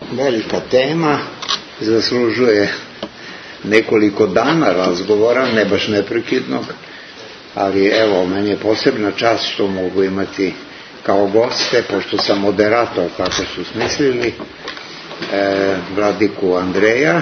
velika tema, zaslužuje nekoliko dana razgovora, ne baš neprekidnog, ali evo, meni je posebna čast što mogu imati kao goste, pošto sam moderator, tako su smislili, vladiku Andreja,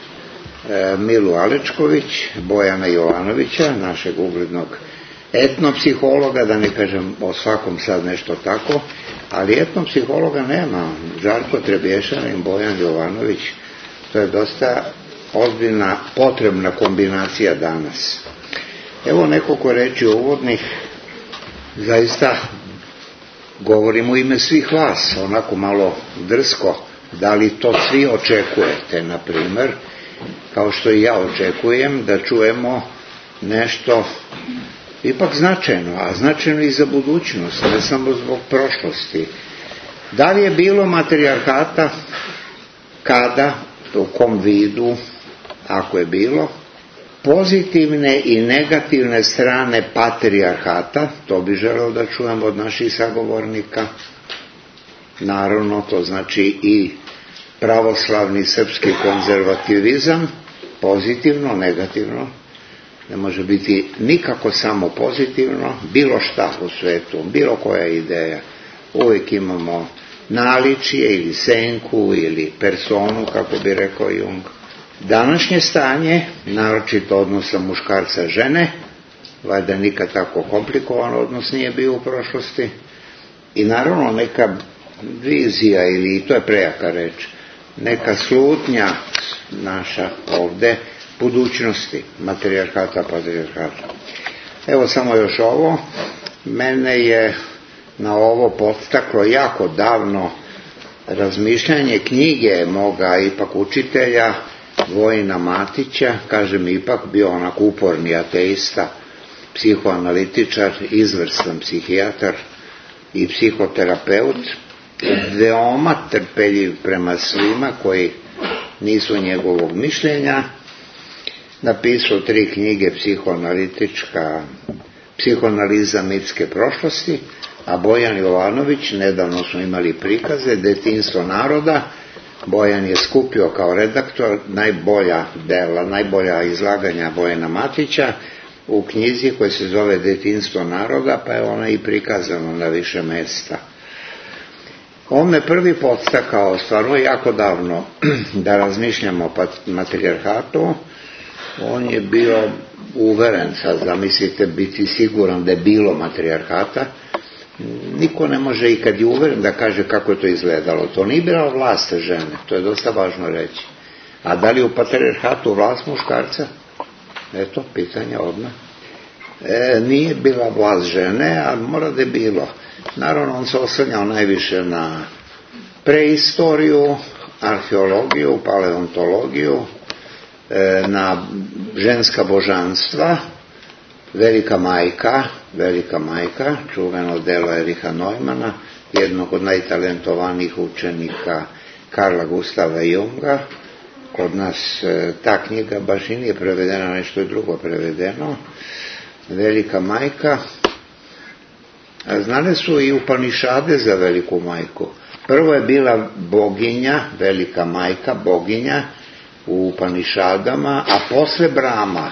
Milu Alečković, Bojana Jovanovića, našeg uglednog etnopsihologa, da ne kažem o svakom sad nešto tako, ali etnopsihologa nema. Žarko Trebješanin, Bojan Jovanović, to je dosta ozbiljna, potrebna kombinacija danas. Evo nekoliko reči uvodnih, zaista govorim u ime svih vas, onako malo drsko, da li to svi očekujete, na primer, kao što i ja očekujem da čujemo nešto ipak značajno, a značajno i za budućnost, ne samo zbog prošlosti. Da li je bilo matrijarhata, kada, u kom vidu, ako je bilo, pozitivne i negativne strane patrijarhata, to bi želeo da čujem od naših sagovornika. Naravno, to znači i pravoslavni srpski konzervativizam, pozitivno, negativno, ne može biti nikako samo pozitivno, bilo šta u svetu, bilo koja ideja. Uvijek imamo naličje ili senku ili personu, kako bi rekao Jung. Današnje stanje, naročito odnosa muškarca žene, valjda nikad tako komplikovan odnos nije bio u prošlosti, i naravno neka vizija, ili to je prejaka reč, neka slutnja naša ovde budućnosti, matrijarhata, patrijarhata. Evo samo još ovo, mene je na ovo podstaklo jako davno razmišljanje knjige moga ipak učitelja Vojina Matića, kažem ipak bio onak uporni ateista, psihoanalitičar, izvrstan psihijatar i psihoterapeut, veoma trpeljiv prema svima koji nisu njegovog mišljenja, napisao 3 knjige psihoanalitička, Psihoanaliza mitske prošlosti, a Bojan Jovanović, nedavno smo imali prikaze, Detinjstvo naroda. Bojan je skupio kao redaktor najbolja izlaganja Bojana Matića u knjizi koja se zove Detinjstvo naroda, pa je ona i prikazana na više mesta. On me prvi podstakao, stvarno jako davno, da razmišljamo o matrijarhatu. On je bio uveren, sad zamislite, biti siguran da je bilo matrijarhata. Niko ne može, i kad je uveren, da kaže kako je to izgledalo. To nije bila vlast žene, to je dosta važno reći. A da li u patrijarhatu vlast muškarca? Eto, pitanje odmah. Nije bila vlast žene, a mora da je bilo. Naravno, on se osvrnjao najviše na preistoriju, arheologiju, paleontologiju, na ženska božanstva, Velika majka, čuveno delo Ericha Neumana, jednog od najtalentovanijih učenika Karla Gustava Junga. Kod nas ta knjiga baš i nije prevedena, nešto je drugo prevedeno. Velika majka. Znane su i Upanišade za Veliku majku. Prvo je bila boginja, Velika majka, boginja u Upanišadama, a posle Brama.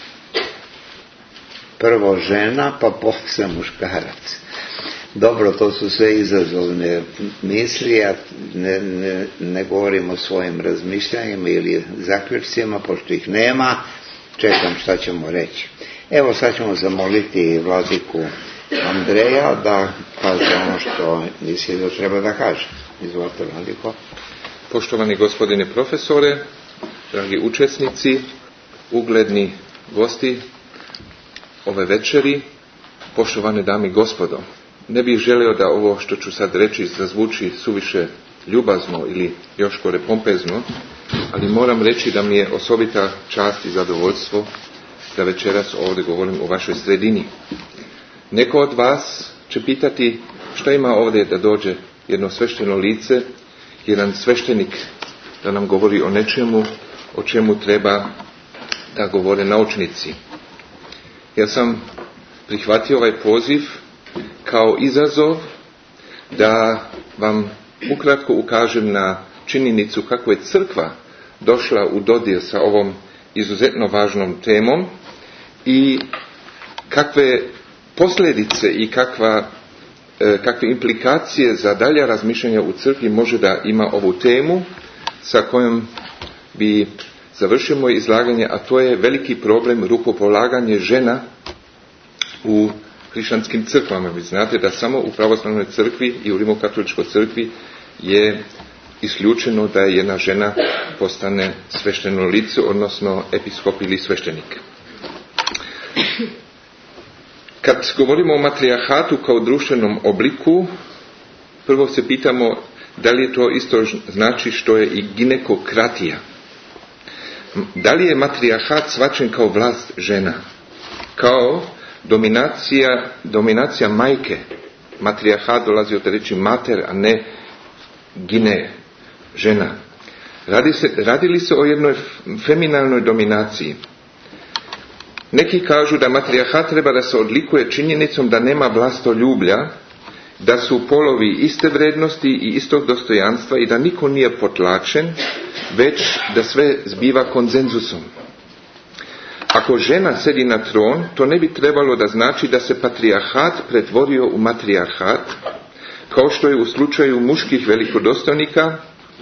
Prvo žena, pa posle muškarac. Dobro, to su sve izazovne misli, ja ne govorim o svojim razmišljanjima ili zaključcima, pošto ih nema, čekam šta ćemo reći. Evo, sad ćemo zamoliti vladiku Andreja da kaže ono što misli da treba da kaže. Izvolite, vladiko. Poštovani gospodine profesore, dragi učesnici, ugledni gosti ove večeri, poštovane dame i gospodo. Ne bih želio da ovo što ću sad reći zazvuči suviše ljubazno ili još gore pompezno, ali moram reći da mi je osobita čast i zadovoljstvo da večeras ovdje govorim u vašoj sredini. Neko od vas će pitati šta ima ovdje da dođe jedno svešteno lice, jedan sveštenik da nam govori o nečemu o čemu treba da govore naučnici. Ja sam prihvatio ovaj poziv kao izazov da vam ukratko ukažem na činjenicu kako je crkva došla u dodir sa ovom izuzetno važnom temom i kakve posljedice i kakve implikacije za dalja razmišljanja u crkvi može da ima ovu temu sa kojom bi završio moje izlaganje, a to je veliki problem rukopolaganje žena u hrišćanskim crkvama. Vi znate da samo u pravoslavnoj crkvi i u rimokatoličkoj crkvi je isključeno da jedna žena postane svešteno lice, odnosno episkop ili sveštenik. Kad govorimo o matrijahatu kao društvenom obliku, prvo se pitamo da li je to isto znači što je i ginekokratija. Da li je matrijarhat shvaćen kao vlast žena, kao dominacija majke? Matrijarhat dolazi od riječi mater, a ne gine, žena. Radi li se o jednoj feminalnoj dominaciji? Neki kažu da matrijarhat treba da se odlikuje činjenicom da nema vlastoljublja, da su polovi iste vrednosti i istog dostojanstva i da niko nije potlačen, već da sve zbiva konsenzusom. Ako žena sedi na tron, to ne bi trebalo da znači da se patrijarhat pretvorio u matrijarhat, kao što je u slučaju muških velikodostojnika,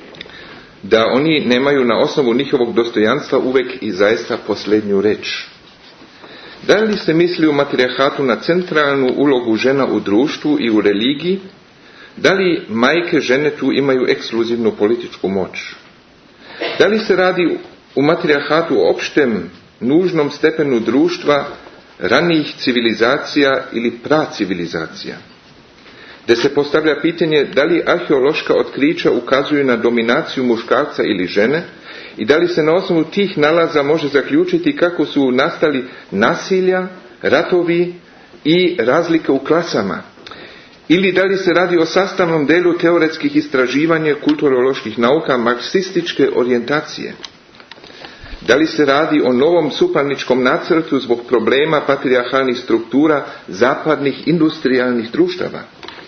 da oni nemaju na osnovu njihovog dostojanstva uvek i zaista posljednju reč. Da li se misli u matrijarhatu na centralnu ulogu žena u društvu i u religiji? Da li majke žene tu imaju ekskluzivnu političku moć? Da li se radi u matrijarhatu o opštem, nužnom stepenu društva ranijih civilizacija ili pracivilizacija? Da se postavlja pitanje da li arheološka otkrića ukazuju na dominaciju muškarca ili žene i da li se na osnovu tih nalaza može zaključiti kako su nastali nasilja, ratovi i razlike u klasama? Ili da li se radi o sastavnom delu teoretskih istraživanja kulturoloških nauka marksističke orijentacije? Da li se radi o novom suparničkom nacrtu zbog problema patrijarhalnih struktura zapadnih industrijalnih društava?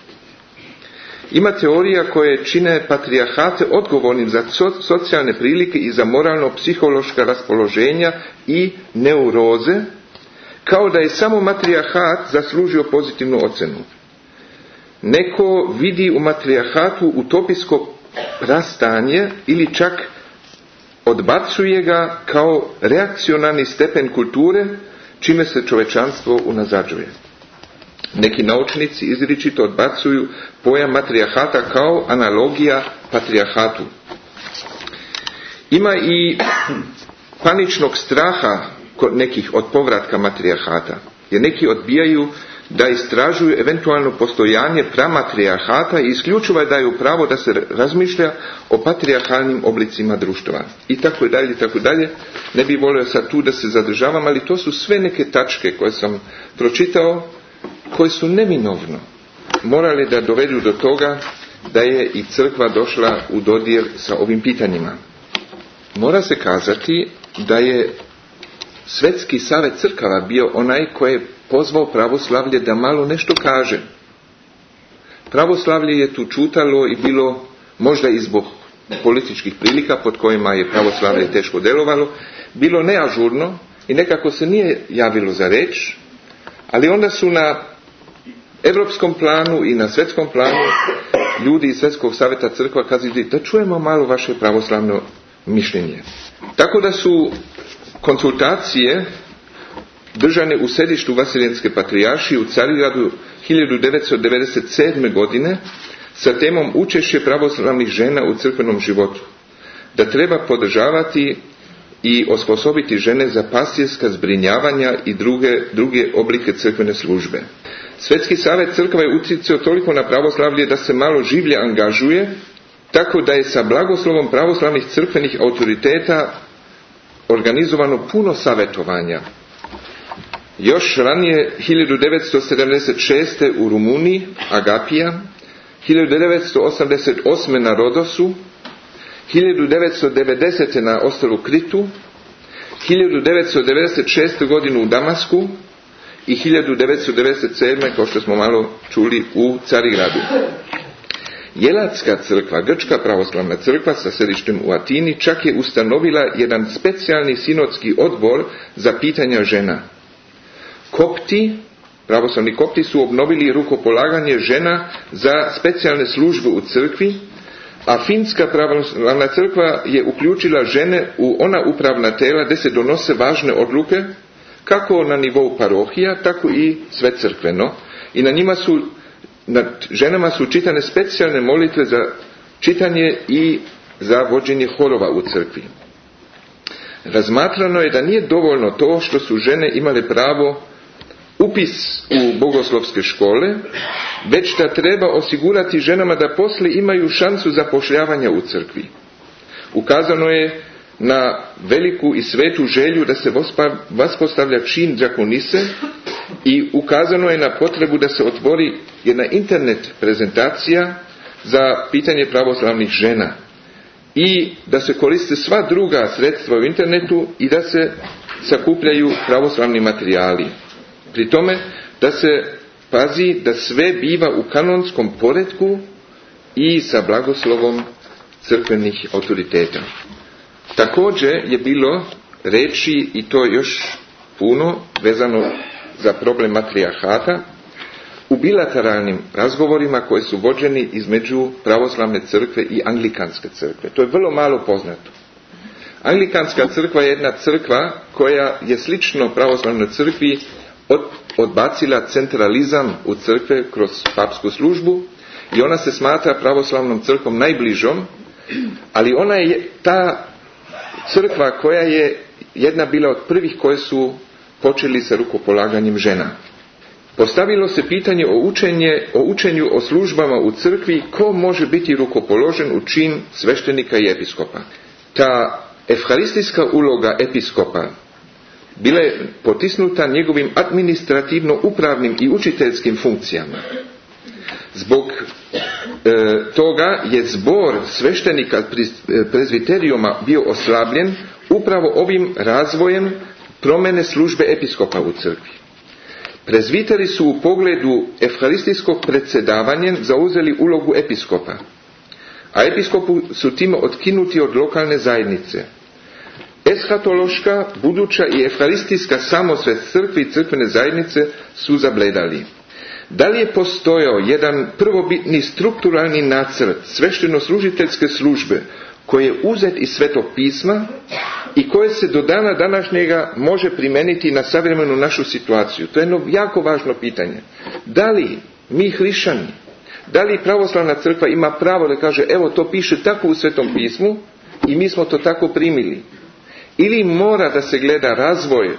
Ima teorija koje čine patrijarhate odgovornim za socijalne prilike i za moralno-psihološka raspoloženja i neuroze, kao da je samo matrijarhat zaslužio pozitivnu ocenu. Neko vidi u matrijarhatu utopijsko rastanje ili čak odbacuje ga kao reakcionarni stepen kulture, čime se čovečanstvo unazađuje. Neki naučnici izričito odbacuju pojam matrijarhata kao analogija patrijarhatu. Ima i paničnog straha kod nekih od povratka matrijarhata, jer neki odbijaju da istražuju eventualno postojanje pramatrijarhata i isključivo daju pravo da se razmišlja o patrijarhalnim oblicima društva. I tako dalje, tako dalje. Ne bih volio sad tu da se zadržavam, ali to su sve neke tačke koje sam pročitao, koje su neminovno morali da dovedu do toga da je i crkva došla u dodir sa ovim pitanjima. Mora se kazati da je Svetski savet crkava bio onaj koji je pozvao pravoslavlje da malo nešto kaže. Pravoslavlje je tu čutalo i bilo, možda i zbog političkih prilika pod kojima je pravoslavlje teško delovalo, bilo neažurno i nekako se nije javilo za reč, ali onda su na evropskom planu i na svetskom planu ljudi iz Svetskog saveta crkva kazali da čujemo malo vaše pravoslavno mišljenje. Tako da su konsultacije držane u sedištu Vaseljenske patrijaršije u Carigradu 1997. godine sa temom učešće pravoslavnih žena u crkvenom životu. Da treba podržavati i osposobiti žene za pastirska zbrinjavanja i druge oblike crkvene službe. Svetski savet crkva je utjecao toliko na pravoslavlje da se malo življe angažuje, tako da je sa blagoslovom pravoslavnih crkvenih autoriteta organizovano puno savjetovanja. Još ranije 1976. u Rumuniji, Agapija, 1988. na Rodosu, 1990. na ostrvu Kritu, 1996. godinu u Damasku i 1997. kao što smo malo čuli u Carigradu. Jelatska crkva, grčka pravoslavna crkva sa središtem u Atini, čak je ustanovila jedan specijalni sinodski odbor za pitanja žena. Kopti, pravoslavni kopti su obnovili rukopolaganje žena za specijalne službe u crkvi, a finska pravoslavna crkva je uključila žene u ona upravna tijela gdje se donose važne odluke, kako na nivou parohija, tako i sve crkveno. I nad ženama su čitane specijalne molitve za čitanje i za vođenje horova u crkvi. Razmatrano je da nije dovoljno to što su žene imale pravo upis u bogoslovske škole, već da treba osigurati ženama da poslije imaju šansu zapošljavanja u crkvi. Ukazano je na veliku i svetu želju da se vaspostavlja čin dijakonise i ukazano je na potrebu da se otvori jedna internet prezentacija za pitanje pravoslavnih žena i da se koriste sva druga sredstva u internetu i da se sakupljaju pravoslavni materijali. Pri tome da se pazi da sve biva u kanonskom poretku i sa blagoslovom crkvenih autoriteta. Također je bilo reći, i to još puno vezano za problem matrijahata, u bilateralnim razgovorima koji su vođeni između pravoslavne crkve i anglikanske crkve. To je vrlo malo poznato. Anglikanska crkva je jedna crkva koja je slično pravoslavnoj crkvi odbacila centralizam u crkve kroz papsku službu i ona se smatra pravoslavnom crkvom najbližom, ali ona je ta crkva koja je jedna bila od prvih koje su počeli sa rukopolaganjem žena. Postavilo se pitanje o učenju o službama u crkvi, ko može biti rukopoložen u čin sveštenika i episkopa. Ta evharistijska uloga episkopa bila je potisnuta njegovim administrativno-upravnim i učiteljskim funkcijama. Zbog toga je zbor sveštenika prezbiterijuma bio oslabljen upravo ovim razvojem promjene službe episkopa u crkvi. Prezbiteri su u pogledu evharistijskog predsjedavanja zauzeli ulogu episkopa, a episkopu su time otkinuti od lokalne zajednice. Eshatološka, buduća i evharistijska samosvest crkve i crkvene zajednice su zabledali. Da li je postojao jedan prvobitni strukturalni nacrt svešteno-služiteljske službe koji je uzet iz Svetog pisma i koje se do dana današnjega može primijeniti na savremenu našu situaciju? To je jedno jako važno pitanje. Da li mi hrišćani, da li pravoslavna crkva ima pravo da kaže evo to piše tako u Svetom pismu i mi smo to tako primili? Ili mora da se gleda razvoj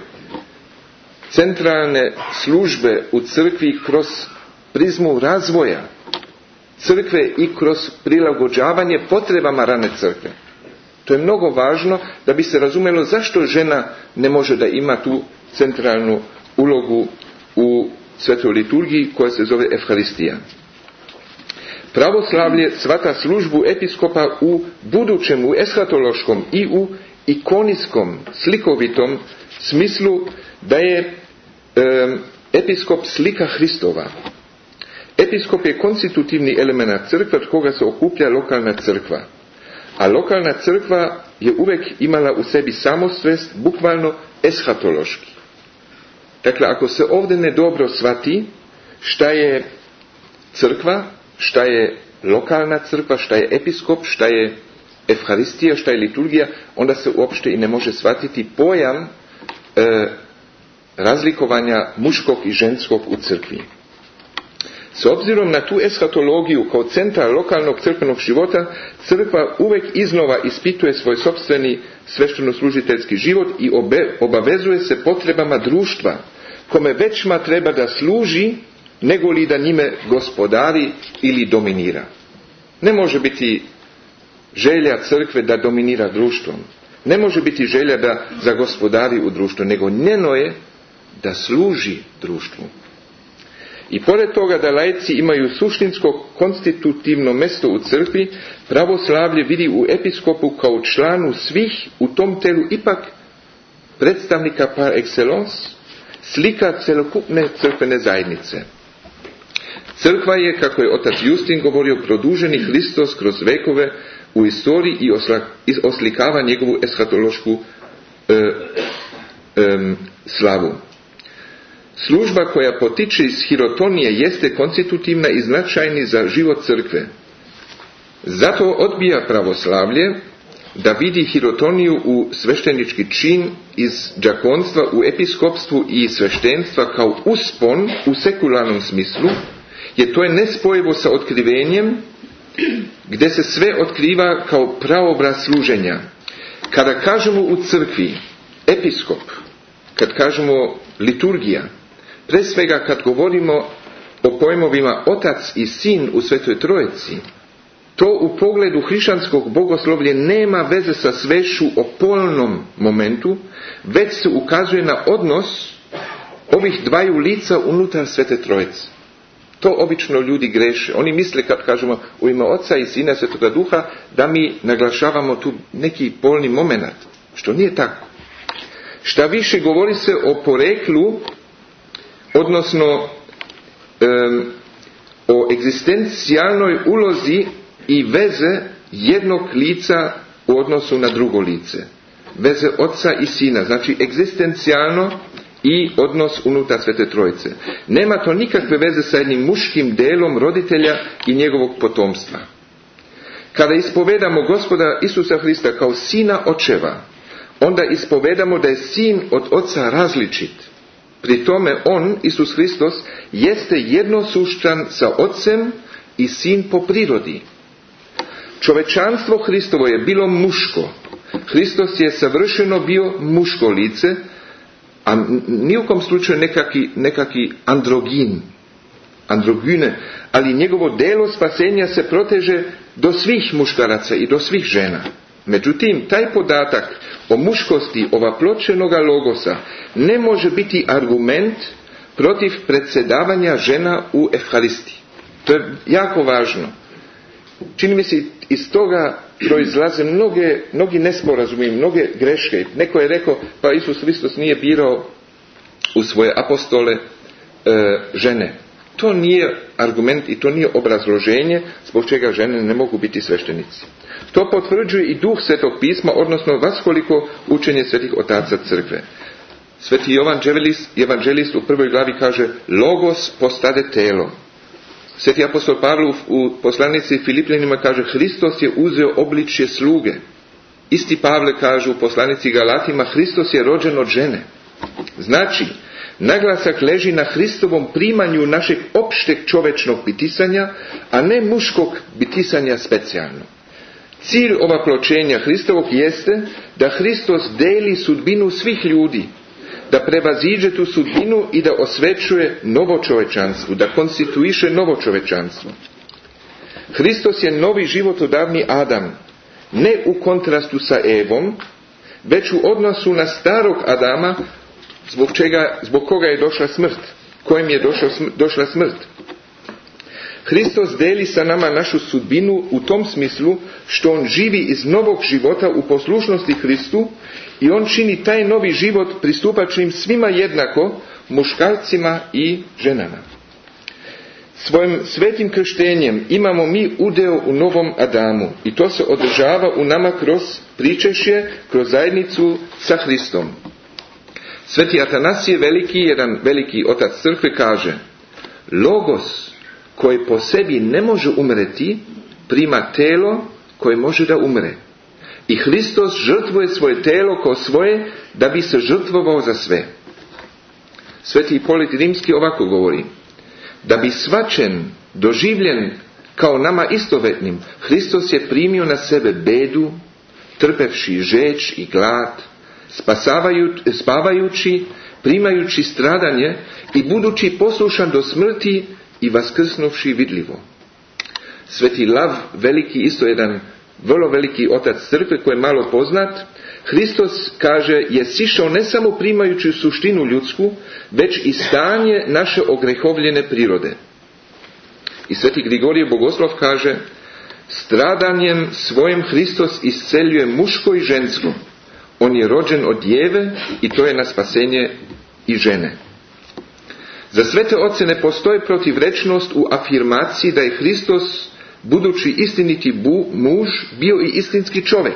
centralne službe u crkvi kroz prizmu razvoja crkve i kroz prilagođavanje potrebama rane crkve? To je mnogo važno da bi se razumjelo zašto žena ne može da ima tu centralnu ulogu u svetoj liturgiji koja se zove Evharistija. Pravoslavlje shvata službu episkopa u budućem, u eshatološkom i u ikonijskom, slikovitom smislu da je episkop slika Hristova. Episkop je konstitutivni element crkve od koga se okuplja lokalna crkva. A lokalna crkva je uvijek imala u sebi samosvest, bukvalno eshatološki. Dakle, ako se ovdje ne dobro shvati šta je crkva, šta je lokalna crkva, šta je episkop, šta je Evharistija, šta je liturgija, onda se uopšte i ne može shvatiti pojam razlikovanja muškog i ženskog u crkvi. S obzirom na tu eshatologiju kao centar lokalnog crkvenog života, crkva uvijek iznova ispituje svoj sopstveni svešteno-služiteljski život i obavezuje se potrebama društva, kome većma treba da služi, nego li da njime gospodari ili dominira. Ne može biti želja crkve da dominira društvom. Ne može biti želja da zagospodari u društvu, nego njeno je da služi društvu. I pored toga da laici imaju suštinsko konstitutivno mjesto u crkvi, pravoslavlje vidi u episkopu kao članu svih u tom telu ipak predstavnika par excellence, slika celokupne crkvene zajednice. Crkva je, kako je otac Justin govorio, produženi Hristos kroz vekove u istoriji i oslikava njegovu eshatološku slavu. Služba koja potiče iz hirotonije jeste konstitutivna i značajni za život crkve. Zato odbija pravoslavlje da vidi hirotoniju u sveštenički čin iz đakonstva u episkopstvu i sveštenstva kao uspon u sekularnom smislu, jer to je nespojivo sa otkrivenjem gdje se sve otkriva kao praobraz služenja. Kada kažemo u crkvi episkop, kad kažemo liturgija, pre svega kad govorimo o pojmovima otac i sin u Svetoj Trojici, to u pogledu hrišćanskog bogoslovlja nema veze sa svešću o polnom momentu, već se ukazuje na odnos ovih dvaju lica unutar Svete Trojice. To obično ljudi greše. Oni misle kad kažemo u ime Oca i Sina Svetoga Duha da mi naglašavamo tu neki polni moment, što nije tako. Šta više, govori se o poreklu, odnosno o egzistencijalnoj ulozi i veze jednog lica u odnosu na drugo lice. Veze Oca i Sina, znači egzistencijalno i odnos unutar Svete Trojice. Nema to nikakve veze sa jednim muškim delom roditelja i njegovog potomstva. Kada ispovedamo Gospoda Isusa Hrista kao sina očeva, onda ispovedamo da je sin od Oca različit. Pri tome on, Isus Hristos, jeste jednosuštan sa Ocem i sin po prirodi. Čovečanstvo Hristovo je bilo muško. Hristos je savršeno bio muško lice, a nijukom slučaju nekaki androgyne, ali njegovo delo spasenja se proteže do svih muškaraca i do svih žena. Međutim, taj podatak o muškosti ovapločenoga logosa ne može biti argument protiv predsjedavanja žena u Evharistiji. To je jako važno. Čini mi se iz toga proizlaze mnogi nesporazumi, mnoge greške. Neko je rekao, pa Isus Hristos nije birao u svoje apostole žene. To nije argument i to nije obrazloženje zbog čega žene ne mogu biti sveštenici. To potvrđuje i duh Svetog pisma, odnosno vaskoliko učenje svetih otaca crkve. Sveti Jovan evanđelist u 1. glavi kaže: Logos postade telo. Sveti apostol Pavle u poslanici Filipljanima kaže: Hristos je uzeo obličje sluge. Isti Pavle kaže u poslanici Galatima: Hristos je rođen od žene. Znači, naglasak leži na Hristovom primanju našeg opšteg čovečnog bitisanja, a ne muškog bitisanja specijalno. Cilj ovapločenja Hristovog jeste da Hristos deli sudbinu svih ljudi, da prevaziđe tu sudbinu i da osvećuje novo čovečanstvo, da konstituiše novo čovečanstvo. Hristos je novi životodavni Adam, ne u kontrastu sa Evom, već u odnosu na starog Adama, zbog koga je došla smrt, kojem je došla smrt. Hristos deli sa nama našu sudbinu u tom smislu što on živi iz novog života u poslušnosti Hristu i on čini taj novi život pristupačnim svima jednako, muškarcima i ženama. Svojim svetim krštenjem imamo mi udeo u novom Adamu i to se održava u nama kroz pričešće, kroz zajednicu sa Hristom. Sveti Atanasije Veliki, jedan veliki otac crkve, kaže: Logos koji po sebi ne može umreti, prima telo koje može da umre. I Hristos žrtvuje svoje telo kao svoje da bi se žrtvovao za sve. Sveti Ipolit Rimski ovako govori: da bi svačen, doživljen kao nama istovetnim, Hristos je primio na sebe bedu, trpevši žeč i glad, spavajući, primajući stradanje i budući poslušan do smrti i vaskrsnuvši vidljivo. Sveti Lav Veliki, isto jedan vrlo veliki otac crkve koji je malo poznat, Hristos, kaže, je sišao ne samo primajući suštinu ljudsku, već i stanje naše ogrehovljene prirode. I sveti Grigorije Bogoslov kaže: stradanjem svojim Hristos isceljuje muško i žensko. On je rođen od djeve i to je na spasenje i žene. Za svete oce ne postoji protivrečnost u afirmaciji da je Hristos, budući istiniti muž, bio i istinski čovjek.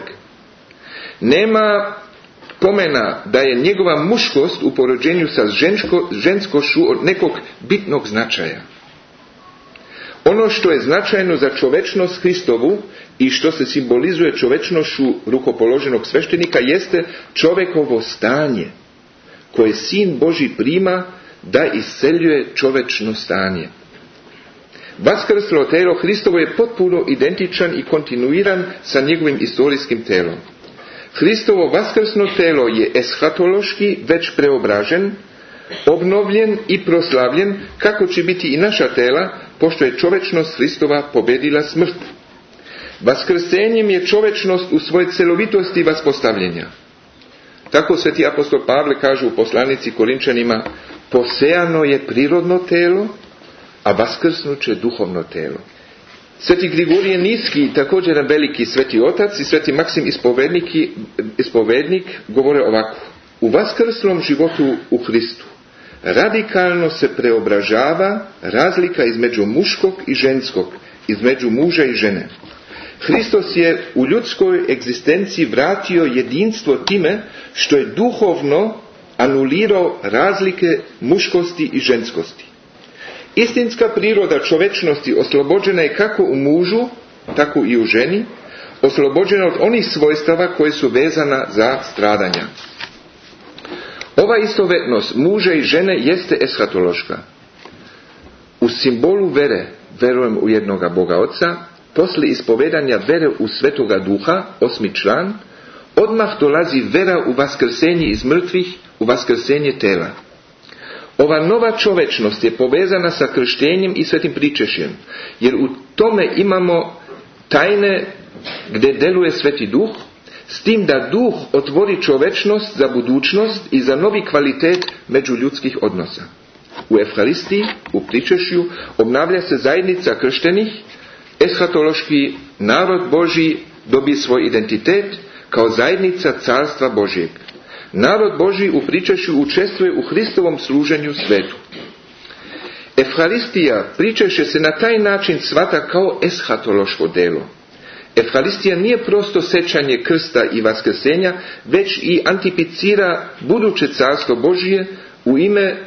Nema pomena da je njegova muškost u poređenju sa ženskošću od nekog bitnog značaja. Ono što je značajno za čovečnost Hristovu i što se simbolizuje čovečnošću rukopoloženog sveštenika jeste čovjekovo stanje, koje Sin Božji prima da iseljuje čovečno stanje. Vaskrslo telo Hristovo je potpuno identičan i kontinuiran sa njegovim istorijskim telom. Hristovo vaskrsno telo je eshatološki već preobražen, obnovljen i proslavljen, kako će biti i naša tela, pošto je čovečnost Hristova pobjedila smrt. Vaskrsenjem je čovečnost u svojoj celovitosti vaspostavljenja. Tako sveti apostol Pavle kaže u poslanici Korinčanima: posejano je prirodno telo, a vaskrsnuće duhovno telo. Sveti Grigorije Niski, također veliki sveti otac, i sveti Maksim ispovednik govore ovako: u vaskrslom životu u Hristu radikalno se preobražava razlika između muškog i ženskog, između muža i žene. Hristos je u ljudskoj egzistenciji vratio jedinstvo time što je duhovno anulirao razlike muškosti i ženskosti. Istinska priroda čovečnosti oslobođena je kako u mužu, tako i u ženi, oslobođena od onih svojstava koje su vezana za stradanja. Ova istovetnost muža i žene jeste eshatološka. U simbolu vere, verujem u jednoga Boga Oca, poslije ispovedanja vere u Svetoga Duha, 8. član, odmah dolazi vera u vaskrsenje iz mrtvih, u vaskrsenje tela. Ova nova čovečnost je povezana sa krštenjem i svetim pričešćem, jer u tome imamo tajne gdje deluje Sveti Duh, s tim da Duh otvori čovečnost za budućnost i za novi kvalitet međuljudskih odnosa. U Evharistiji, u pričešću, obnavlja se zajednica krštenih, eshatološki narod Božji dobije svoj identitet kao zajednica Carstva Božjeg. Narod Božji u pričešću učestvuje u Hristovom služenju svetu. Evharistija, pričešće, se na taj način shvata kao eshatološko delo. Evharistija nije prosto sećanje krsta i vaskrsenja, već i antipicira buduće Carstvo Božje u ime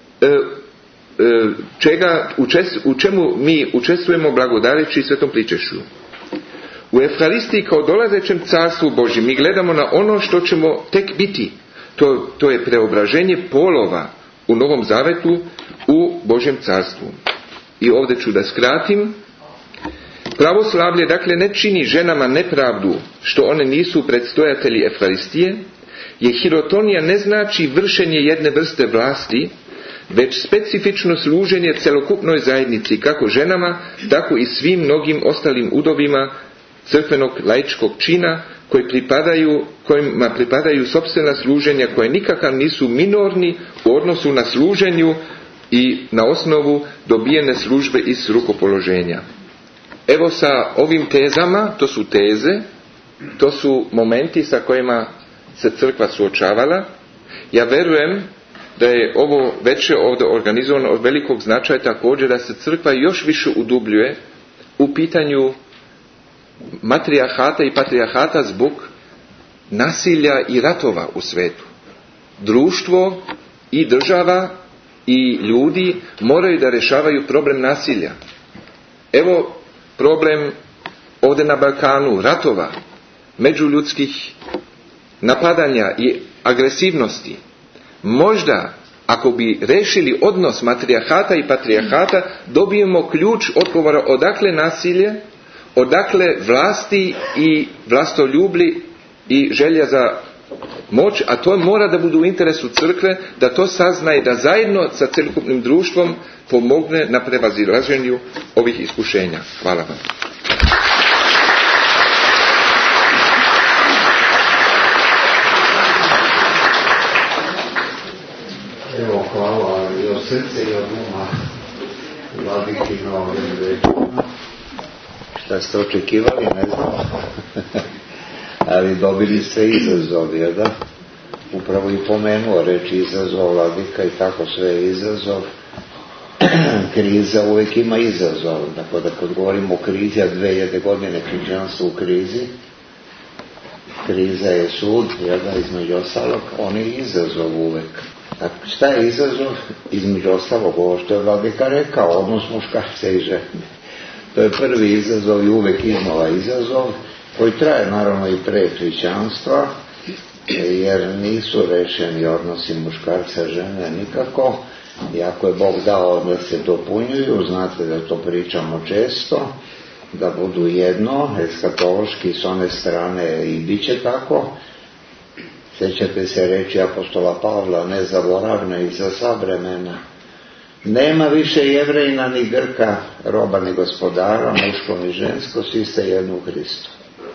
u čemu mi učestvujemo blagodareći svetom pričešću. U Evharistiji kao dolazećem Carstvu Božjem mi gledamo na ono što ćemo tek biti. To je preobraženje polova u Novom Zavetu u Božjem Carstvu. I ovdje ću da skratim. Pravoslavlje dakle ne čini ženama nepravdu što one nisu predstojatelji Evharistije, jer hirotonija ne znači vršenje jedne vrste vlasti, već specifično služenje celokupnoj zajednici, kako ženama, tako i svim mnogim ostalim udovima crkvenog laičkog čina, kojima pripadaju sopstvena služenja, koje nikakav nisu minorni u odnosu na služenju i na osnovu dobijene službe iz rukopoloženja. Evo sa ovim tezama, to su teze, to su momenti sa kojima se crkva suočavala. Ja verujem da je ovo večer ovdje organizovano od velikog značaja također da se crkva još više udubljuje u pitanju matrijahata i patrijahata zbog nasilja i ratova u svetu. Društvo i država i ljudi moraju da rješavaju problem nasilja. Evo problem ovdje na Balkanu, ratova, međuljudskih napadanja i agresivnosti. Možda, ako bi rešili odnos matrijahata i patrijahata, dobijemo ključ odgovora odakle nasilje, odakle vlasti i vlastoljubi i želja za moć, a to mora da bude u interesu crkve, da to sazna i da zajedno sa celokupnim društvom pomogne na prevazilaženju ovih iskušenja. Hvala vam. Evo, hvala i od srce i od uma vladiki na ovim rečima. Šta ste očekivali, ne znam. Ali dobili ste izazov, jer da? Upravo i pomenuo reči izazov, vladika, i tako sve je izazov. kriza uvijek ima izazov. Dakle, da kad govorimo o krizi, a 2000 godine hrišćanstvo u krizi, kriza je sud, između ostalog, on je izazov uvijek. A šta je izazov? Između ostalog, ovo što je Vladika rekao, odnos muškarca i žene. To je prvi izazov i uvijek iznova izazov, koji traje naravno i pre hrišćanstva, jer nisu rešeni odnosi muškarca i žene nikako. I ako je Bog dao da se dopunjuju, znate da to pričamo često, da budu jedno, eskatološki s one strane i bit će tako. Sjećate se reći apostola Pavla, nezaboravne i za sva vremena. Nema više Jevrejina ni Grka, roba ni gospodara, muško ni žensko, svi ste jedno u Hristu.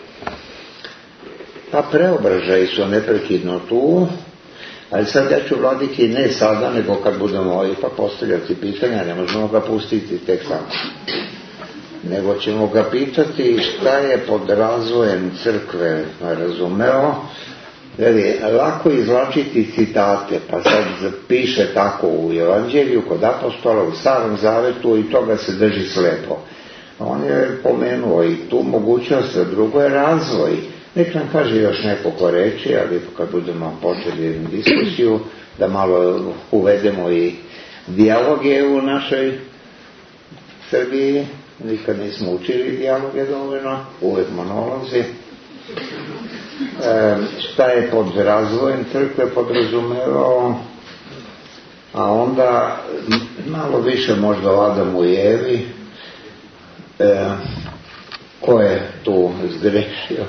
Pa preobražaji su neprekidno tu, ali sad ja ću Vladiki ne sada, nego kad budemo ipak postavljati pitanja, ne možemo ga pustiti tek tako. Nego ćemo ga pitati šta je pod razvojem crkve razumeo. Lako izvlačiti citate, pa sad piše tako u Evanđelju kod apostola, u Starom Zavetu, i toga se drži slepo. On je pomenuo i tu mogućnost, a drugo je razvoj. Nek nam kaže još nekoliko reči, ali kad budemo počeli jednu diskusiju, da malo uvedemo i dijaloge u našoj Srbiji. Nikad nismo učili dijaloge dovoljno, uvijek monolozi. Šta je pod razvojem crkve podrazumevao, a onda malo više možda o Adamu i Evi, ko je tu zgrešio.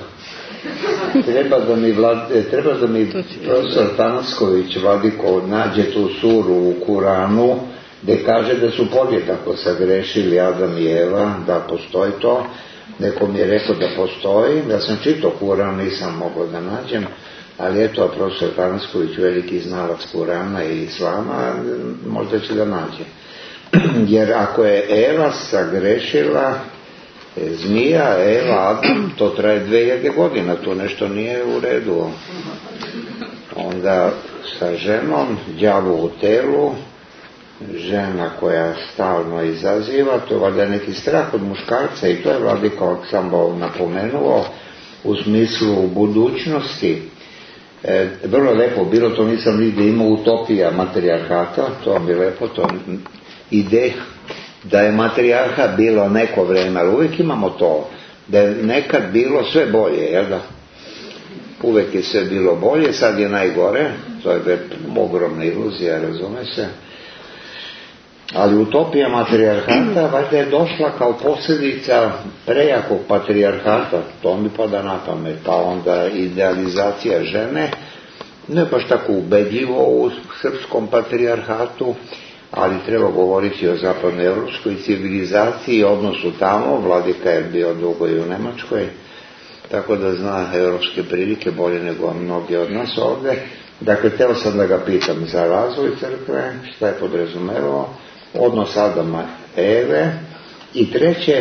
Treba da mi profesor Tanasković, Vladiko, nađe tu suru u Kuranu gdje kaže da su podjednako sagrešili Adam i Eva, da postoji to. Neko mi je rekao da postoji, da sam čitao Kuran, nisam mogao da nađem, ali eto, profesor Tanasković, veliki znalac Kurana i Islama, možda će da nađe. Jer ako je Eva sagrešila, zmija, Eva, Adam, to traje 2000 godina, to nešto nije u redu. Onda sa ženom, đavo u telu, žena koja stalno izaziva, to je valjda neki strah od muškarca, i to je Vladika Aleksandrov napomenuo u smislu budućnosti. Vrlo lepo bilo, to nisam nigdje imao, utopija matrijarhata, to mi je lepo, to ideja da je matrijarha bilo neko vreme, ali uvijek imamo to, da je nekad bilo sve bolje, jel da? Uvijek je sve bilo bolje, sad je najgore, to je ogromna iluzija, razume se. Ali utopija matrijarhata valjda je došla kao posljedica prejakog patrijarhata, to mi pada na pamet, pa onda idealizacija žene, ne baš tako ubedljivo u srpskom patrijarhatu, ali treba govoriti o zapadnoevropskoj civilizaciji i odnosu tamo. Vladika je bio dugo i u Njemačkoj, tako da zna europske prilike bolje nego mnogi od nas ovdje. Dakle, htio sam da ga pitam za razvoj crkve, šta je podrazumevao, odnos Adama Eve, i treće,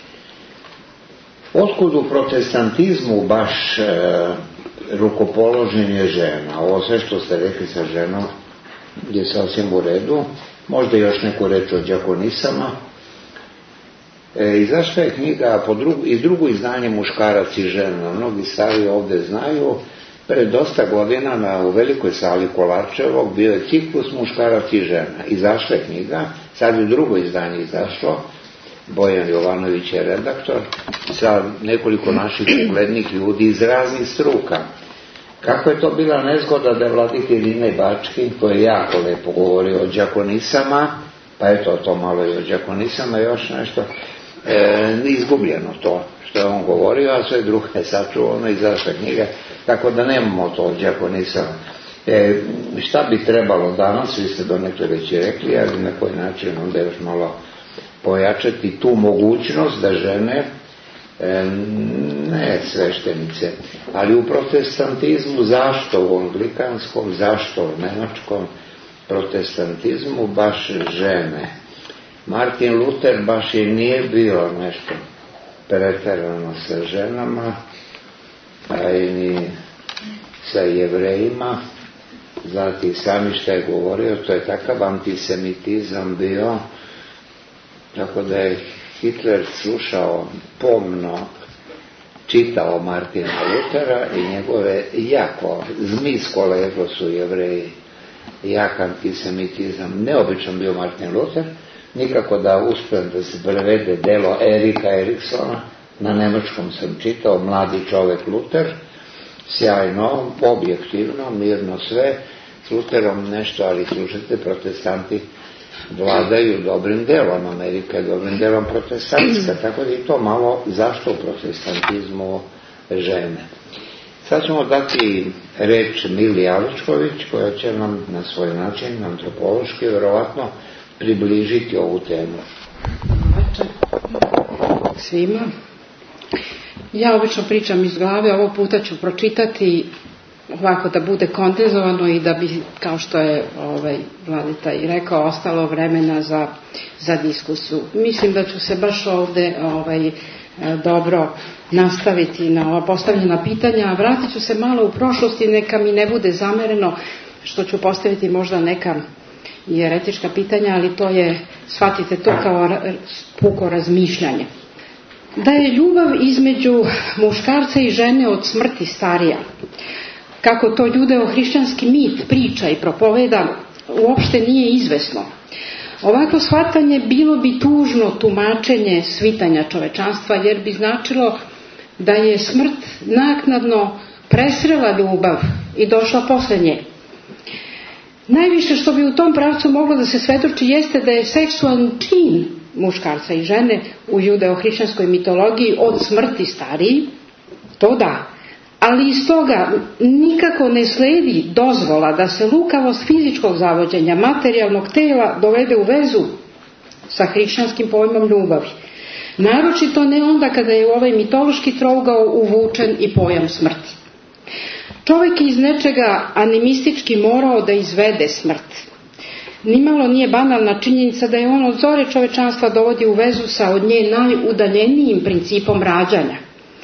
otkud u protestantizmu baš rukopoloženje žena. Ovo sve što ste rekli sa ženom je sasvim u redu. Možda još neku reč o đakonisama. Izašla je knjiga i drugo izdanje Muškarac i žena. Mnogi stari ovdje znaju. Pred dosta godina u velikoj sali Kolarčevog bio je ciklus Muškarac i žena. Izašla je knjiga, sad je drugo izdanje izašlo. Bojan Jovanović je redaktor, sa nekoliko naših uglednih ljudi iz raznih struka. Kako je to bila nezgoda da je Vladika Irine Bački, koji je jako lepo govorio o đakonisama, pa eto to malo i o đakonisama, još nešto, izgubljeno to što je on govorio, a sve drugo je sačuvano, izašla knjiga, tako da nemamo to od đakonisama. Šta bi trebalo danas, vi ste donekle već i rekli, ali na koji način onda još malo pojačati tu mogućnost da žene, ne sveštenice, ali u protestantizmu, zašto u anglikanskom, zašto u nemačkom protestantizmu baš žene. Martin Luther baš i nije bio nešto preterano sa ženama, a i ni sa Jevrejima. Znate i sami šta je govorio, to je takav antisemitizam bio, tako da je Hitler slušao pomno, čitao Martina Lutera i njegove jako zmijsko lego su Jevreji, jak antisemitizam. Neobičan bio Martin Luther, nikako da uspijem da se prevede delo Erika Eriksona, na nemačkom sam čitao, Mladi čovjek Luther, sjajno, objektivno, mirno sve, s Lutherom nešto, ali slušajte, protestanti vladaju dobrim delom, Amerika je dobrim delom protestantska, tako da je to malo zašto u protestantizmu žene. Sad ćemo dati reč Mili Aličković, koja će nam na svoj način, antropološki, vjerovatno, približiti ovu temu. Svima. Ja obično pričam iz glave, ovog puta ću pročitati ovako da bude kondenzovano i da bi, kao što je Vladeta i rekao, ostalo vremena za diskusiju. Mislim da ću se baš ovdje dobro nastaviti na ova postavljena pitanja, a vratit ću se malo u prošlosti, neka mi ne bude zamereno što ću postaviti možda neka jeretička pitanja, ali to je, shvatite to kao puko razmišljanje. Da je ljubav između muškarca i žene od smrti starija, kako to judeo-hrišćanski mit priča i propoveda, uopšte nije izvesno. Ovako shvatanje bilo bi tužno tumačenje svitanja čovečanstva, jer bi značilo da je smrt naknadno presrela ljubav i došla posle nje. Najviše što bi u tom pravcu moglo da se svedoči jeste da je seksualni čin muškarca i žene u judeo-hrišćanskoj mitologiji od smrti stariji, to da. Ali iz toga nikako ne sledi dozvola da se lukavost fizičkog zavođenja materijalnog tela dovede u vezu sa hrišćanskim pojmom ljubavi. Naročito ne onda kada je u ovaj mitološki trougao uvučen i pojam smrti. Čovjek je iz nečega animistički morao da izvede smrt. Nimalo nije banalna činjenica da je on od zore čovečanstva dovodi u vezu sa od nje najudaljenijim principom rađanja.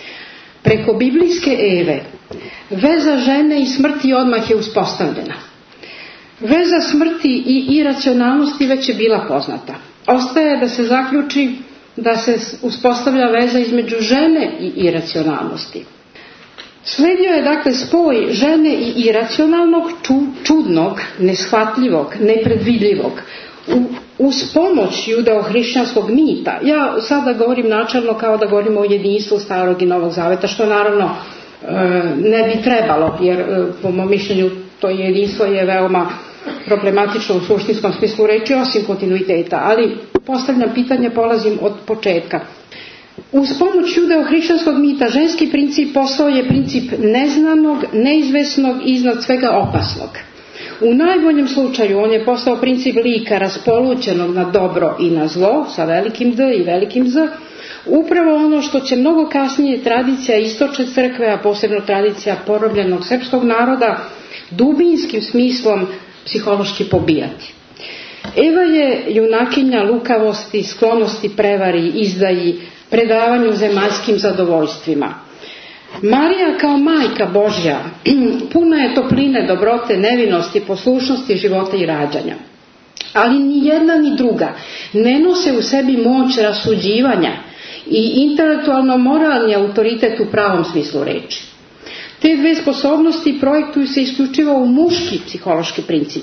Preko biblijske Eve, veza žene i smrti odmah je uspostavljena. Veza smrti i iracionalnosti već je bila poznata. Ostaje da se zaključi da se uspostavlja veza između žene i iracionalnosti. Sledio je dakle spoj žene i iracionalnog, čudnog, neshvatljivog, nepredvidljivog, uz pomoć judeo-hrišćanskog mita. Ja sada govorim načelno kao da govorimo o jedinstvu Starog i Novog Zaveta, što naravno ne bi trebalo, jer po mom mišljenju to jedinstvo je veoma problematično u suštinskom smislu reči, osim kontinuiteta, ali postavljam pitanje, polazim od početka. Uz pomoć judeo-hrišćanskog mita ženski princip postao je princip neznanog, neizvesnog i iznad svega opasnog. U najboljem slučaju on je postao princip lika raspolućenog na dobro i na zlo, sa velikim D i velikim Z, upravo ono što će mnogo kasnije tradicija istočne crkve, a posebno tradicija porobljenog srpskog naroda, dubinskim smislom psihološki pobijati. Eva je junakinja lukavosti, sklonosti prevari, izdaji, predavanju zemaljskim zadovoljstvima. Marija kao majka Božja puna je topline, dobrote, nevinosti, poslušnosti, života i rađanja. Ali ni jedna ni druga ne nose u sebi moć rasuđivanja i intelektualno-moralni autoritet u pravom smislu reči. Te dve sposobnosti projektuju se isključivo u muški psihološki princip.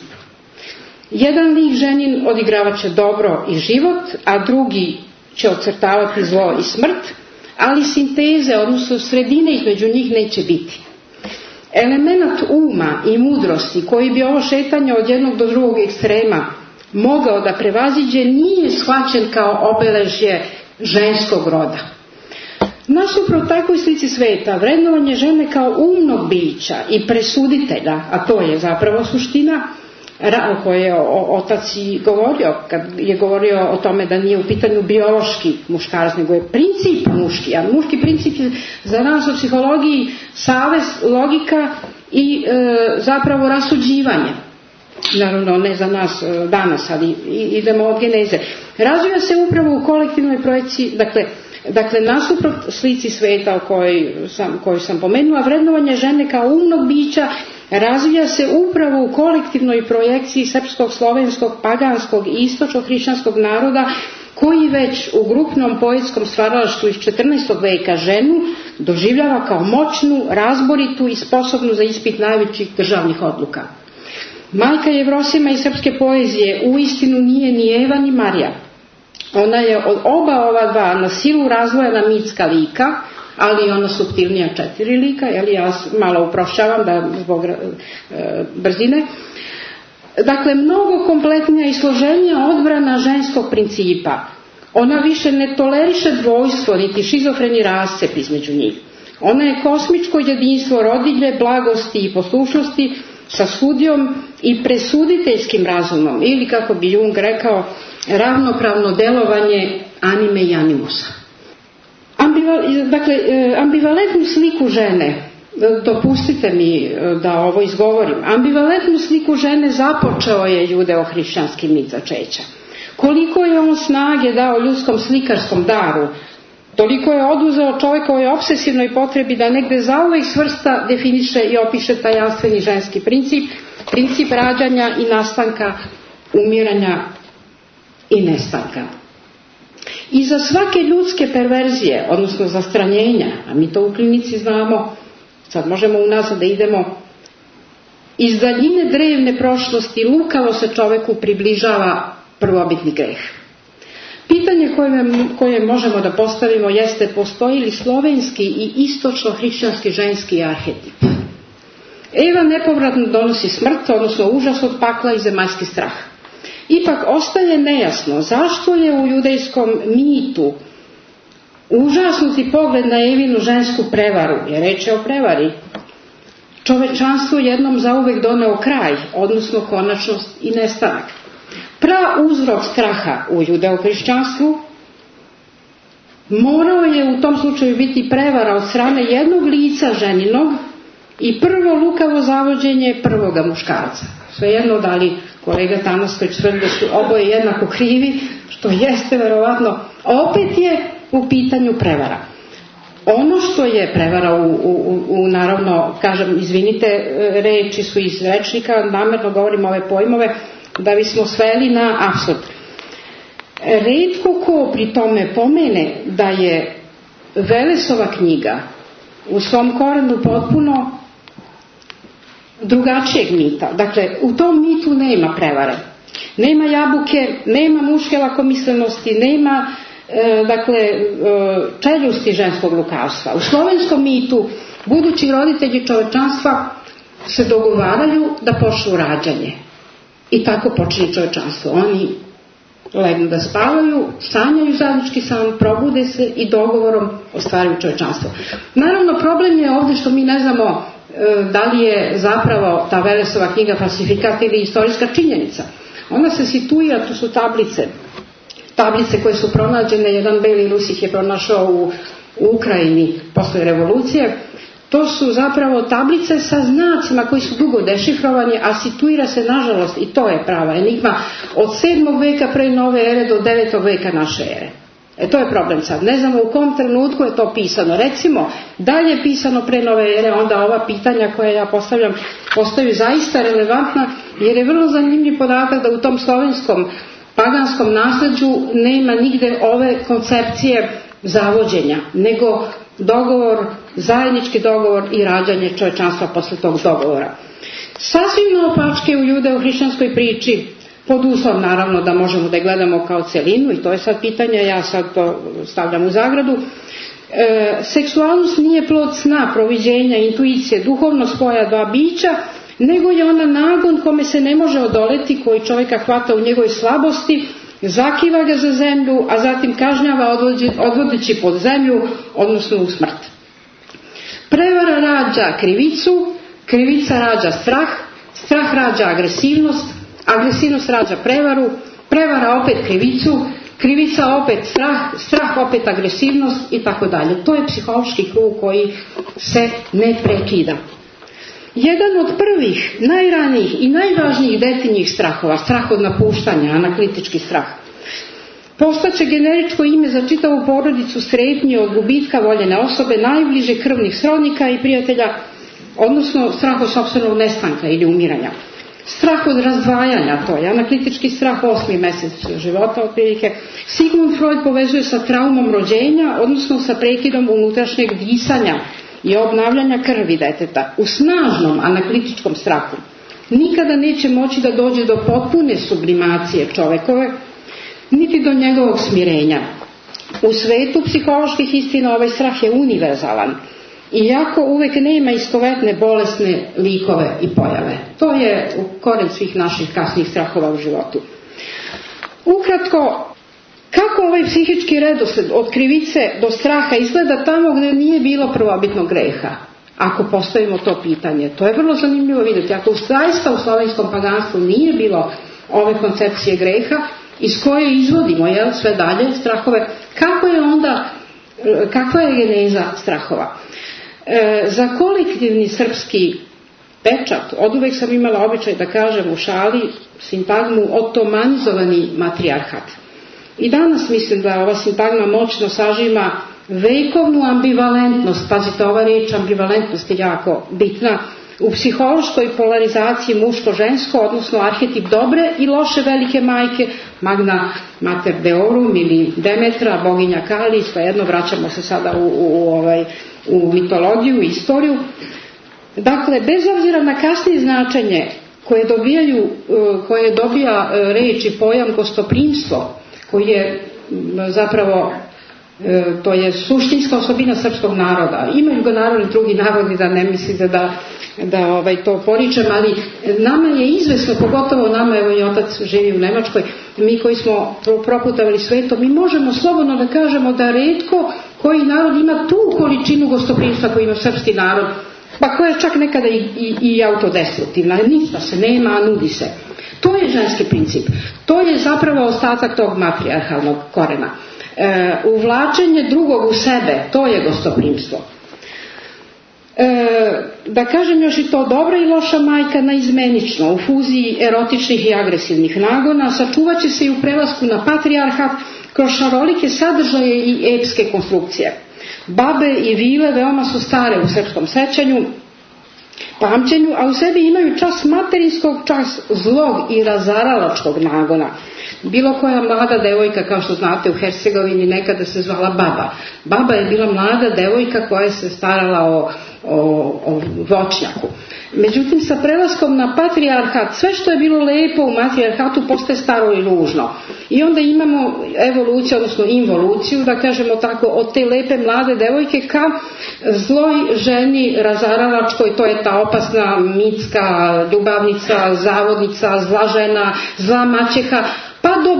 Jedan lik ženin odigravat će dobro i život, a drugi će ocrtavati zlo i smrt, ali sinteze, odnosno sredine između njih neće biti. Element uma i mudrosti koji bi ovo šetanje od jednog do drugog ekstrema mogao da prevaziđe nije shvaćen kao obeležje ženskog roda. Nasuprot takvoj slici sveta, vrednovanje žene kao umnog bića i presuditelja, a to je zapravo suština o kojoj je otac i govorio, kad je govorio o tome da nije u pitanju biološki muškarac, nego je princip muški, a muški princip je za nas u psihologiji savest, logika i zapravo rasuđivanje. Naravno ne za nas danas, ali idemo od geneze. Razvija se upravo u kolektivnoj projekciji, dakle nasuprot slici sveta koju sam pomenula, vrednovanje žene kao umnog bića razvija se upravo u kolektivnoj projekciji srpskog, slovenskog, paganskog i istočno-hrišćanskog naroda koji već u grupnom poetskom stvaralaštvu iz 14. veka ženu doživljava kao moćnu, razboritu i sposobnu za ispit najvećih državnih odluka. Majka Jevrosima iz srpske poezije uistinu nije ni Eva ni Marija. Ona je od oba ova dva na silu razvojena mitska lika, ali i ona suptilnija 4 lika, ja malo uprošćavam da zbog brzine. Dakle, mnogo kompletnija i složenija odbrana ženskog principa. Ona više ne toleriše dvojstvo, niti šizofreni rascep između njih. Ona je kosmičko jedinstvo rodilje, blagosti i poslušnosti sa sudijom i presuditeljskim razumom, ili kako bi Jung rekao, ravnopravno delovanje anime i animusa. Ambivalentnu sliku žene, dopustite mi da ovo izgovorim, ambivalentnu sliku žene započeo je judeo-hrišćanski mit začeća. Koliko je on snage dao ljudskom slikarskom daru, toliko je oduzeo čovjekovoj obsesivnoj potrebi da negde zauvek svrsta, definiše i opiše tajanstveni ženski princip rađanja i nastanka, umiranja i nestanka. Iza svake ljudske perverzije, odnosno zastranjenja, a mi to u klinici znamo, sad možemo unazad da idemo, iz daljine drevne prošlosti lukavo se čoveku približava prvobitni greh. Pitanje koje možemo da postavimo jeste, postoji li slovenski i istočno-hrišćanski ženski arhetip? Eva nepovratno donosi smrt, odnosno užas od pakla i zemaljski strah. Ipak ostaje nejasno zašto je u judejskom mitu užasnuti pogled na Evinu žensku prevaru, jer reč je o prevari, čovečanstvu jednom zauvek doneo kraj, odnosno konačnost i nestanak. Uzrok straha u judeo-hrišćanstvu morao je u tom slučaju biti prevara od strane jednog lica ženinog i prvo lukavo zavođenje prvoga muškarca. Svejedno da li kolega Tanasković tvrdi da su oboje jednako krivi, što jeste verovatno, opet je u pitanju prevara. Ono što je prevara u naravno, kažem, izvinite, reči su iz rečnika, namerno govorim ove pojmove, da bismo sveli na apsurd. Retko ko pri tome pomene da je Velesova knjiga u svom korenu potpuno drugačijeg mita. Dakle, u tom mitu nema prevare. Nema jabuke, nema muške lakomislenosti, nema čeljusti ženskog lukavstva. U slovenskom mitu budući roditelji čovečanstva se dogovaraju da počnu rađanje. I tako počinje čovečanstvo. Oni legnu da spavaju, sanjaju zajednički san, probude se i dogovorom ostvaruju čovečanstvo. Naravno, problem je ovdje što mi ne znamo da li je zapravo ta Velesova knjiga falsifikat ili istorijska činjenica. Ona se situira, to su tablice koje su pronađene, jedan beli Rus ih je pronašao u Ukrajini posle revolucije. To su zapravo tablice sa znacima koji su dugo dešifrovani, a situira se, nažalost, i to je prava enigma, od 7. veka pre nove ere do 9. veka naše ere. To je problem sad. Ne znamo u kom trenutku je to pisano. Recimo, da li je pisano pre nove ere, onda ova pitanja koja ja postavljam postaju zaista relevantna, jer je vrlo zanimljiv podatak da u tom slovenskom paganskom nasleđu nema nigde ove koncepcije zavođenja, nego dogovor, zajednički dogovor i rađanje čovečanstva posle tog dogovora. Sasvim naopačke u judeo-hrišćanskoj priči, pod uslovom naravno da možemo da je gledamo kao celinu, i to je sad pitanje, ja sad to stavljam u zagradu, seksualnost nije plod sna, proviđenja, intuicije, duhovno spoja dva bića, nego je ona nagon kome se ne može odoleti, koji čovjeka hvata u njegovoj slabosti, zakiva ga za zemlju, a zatim kažnjava odvodeći pod zemlju, odnosno u smrt. Prevara rađa krivicu, krivica rađa strah, strah rađa agresivnost, agresivnost rađa prevaru, prevara opet krivicu, krivica opet strah, strah opet agresivnost i tako dalje. To je psihološki krug koji se ne prekida. Jedan od prvih, najranijih i najvažnijih detinjih strahova, strah od napuštanja, anaklitički strah, postaće generičko ime za čitavu porodicu strepnje od gubitka voljene osobe, najbliže krvnih srodnika i prijatelja, odnosno strah od sopstvenog nestanka ili umiranja. Strah od razdvajanja, to je analitički strah 8. mjesec života otprilike. Sigmund Freud povezuje sa traumom rođenja, odnosno sa prekidom unutrašnjeg disanja i obnavljanja krvi deteta. U snažnom analitičkom strahu nikada neće moći da dođe do potpune sublimacije čovekove, niti do njegovog smirenja. U svetu psiholoških istina ovaj strah je univerzalan, iako uvek nema istovetne bolesne likove i pojave. To je koren svih naših kasnih strahova u životu. Ukratko, kako ovaj psihički redosled od krivice do straha izgleda tamo gdje nije bilo prvobitnog greha? Ako postavimo to pitanje, to je vrlo zanimljivo vidjeti. Ako zaista u slavenskom paganstvu nije bilo ove koncepcije greha, iz koje izvodimo sve dalje strahove, kakva je geneza strahova? Za kolektivni srpski pečat, oduvek sam imala običaj da kažem u šali sintagmu otomanizovani matrijarhat. I danas mislim da ova sintagma moćno sažima vekovnu ambivalentnost, pazite, ova riječ ambivalentnost je jako bitna, u psihološkoj polarizaciji muško-žensko, odnosno arhetip dobre i loše velike majke, Magna Mater Deorum ili Demetra, boginja Kali, svejedno, vraćamo se sada u mitologiju i istoriju. Dakle, bez obzira na kasnije značenje koje dobija reč i pojam gostoprimstvo, koji je zapravo, to je suštinska osobina srpskog naroda. Imaju ga naravno drugi narodi, da ne mislite da to poričem, ali nama je izvesno, pogotovo nama, evo i otac živi u Nemačkoj, mi koji smo proputavali svetom, mi možemo slobodno da kažemo da retko koji narod ima tu količinu gostoprimstva koju ima srpski narod, pa koja je čak nekada i autodestruktivna, ništa se nema, a nudi se. To je ženski princip, to je zapravo ostatak tog matrijarhalnog korena. Uvlačenje drugog u sebe, to je gostoprimstvo. Da kažem još i to, dobra i loša majka naizmenično u fuziji erotičnih i agresivnih nagona sačuvat će se i u prelasku na patrijarhat kroz šarolike sadržaje i epske konstrukcije. Babe i vile veoma su stare u srpskom sećanju, pamćenju, a u sebi imaju čas materinskog, čas zlog i razaralačkog nagona. Bilo koja mlada devojka, kao što znate, u Hercegovini nekada se zvala baba. Baba je bila mlada devojka koja se starala o voćnjaku. Međutim, sa prelaskom na patrijarhat, sve što je bilo lepo u matrijarhatu postaje staro i ružno. I onda imamo evoluciju, odnosno involuciju, da kažemo tako, od te lepe mlade devojke ka zloj ženi razaralačkoj, to je ta opasna mitska ljubavnica, zavodnica, zla žena, zla maćeha, pa do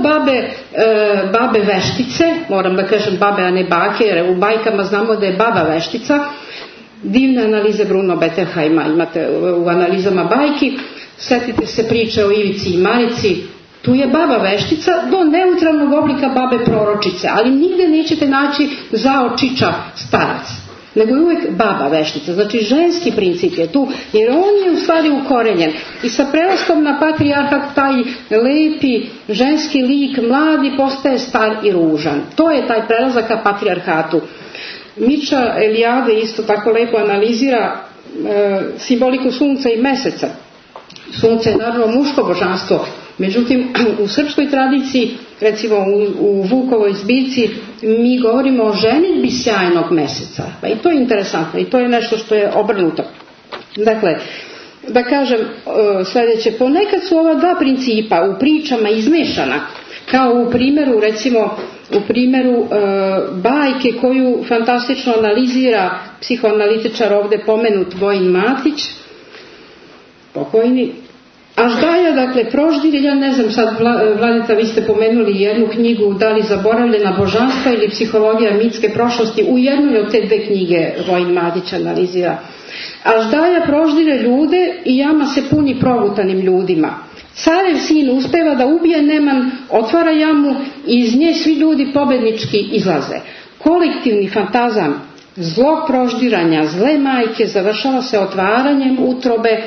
babe veštice, moram da kažem babe, a ne bake, jer u bajkama znamo da je baba veštica. Divne analize Bruno Bettelheima imate u analizama bajki, setite se priče o Ivici i Marici, tu je baba veštica do neutralnog oblika babe proročice, ali nigde nećete naći zao čiča starac, nego je uvijek baba veštica, znači ženski princip je tu, jer on je u stvari ukorenjen i sa prelaskom na patrijarhat taj lepi ženski lik mladi postaje star i ružan, to je taj prelazak ka patrijarhatu. Miča Elijade isto tako lepo analizira simboliku sunca i meseca. Sunce je naravno muško božanstvo, međutim u srpskoj tradiciji, recimo u Vukovoj zbirci, mi govorimo o ženidbi sjajnog meseca, pa i to je interesantno i to je nešto što je obrnuto. Dakle, da kažem sljedeće, ponekad su ova dva principa u pričama izmešana, kao u primjeru, recimo u primjeru bajke koju fantastično analizira psihoanalitičar ovdje pomenut Vojin Matić, pokojni. Aždaja, dakle, Proždir, ja ne znam sad, Vladeta, vi ste pomenuli jednu knjigu, da li Zaboravljena božanstva ili Psihologija mitske prošlosti, u jednoj od te dve knjige Vojin Matić analizira. Aždaja proždire ljude i jama se puni progutanim ljudima. Carev sin uspeva da ubije Neman, otvara jamu i iz nje svi ljudi pobednički izlaze. Kolektivni fantazam zlog proždiranja zle majke završava se otvaranjem utrobe